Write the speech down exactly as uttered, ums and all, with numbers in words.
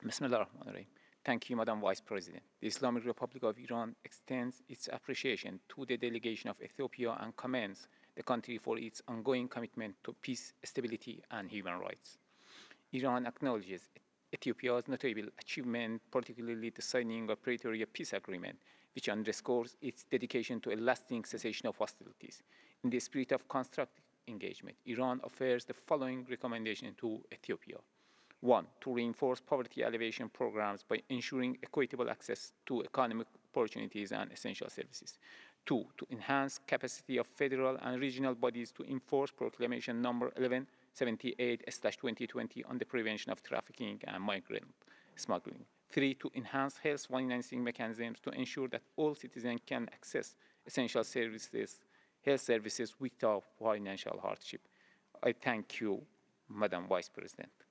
Bismillah ar-Rahman ar-Rahim. Thank you, Madam Vice President. The Islamic Republic of Iran extends its appreciation to the delegation of Ethiopia and commends the country for its ongoing commitment to peace, stability, and human rights. Iran acknowledges Ethiopia's notable achievement, particularly the signing of Pretoria Peace Agreement, which underscores its dedication to a lasting cessation of hostilities. In the spirit of constructive engagement, Iran offers the following recommendation to Ethiopia. One, to reinforce poverty alleviation programs by ensuring equitable access to economic opportunities and essential services. Two, to enhance capacity of federal and regional bodies to enforce Proclamation number eleven seventy-eight twenty twenty on the prevention of trafficking and migrant smuggling. Three, to enhance health financing mechanisms to ensure that all citizens can access essential services, health services without financial hardship. I thank you, Madam Vice President.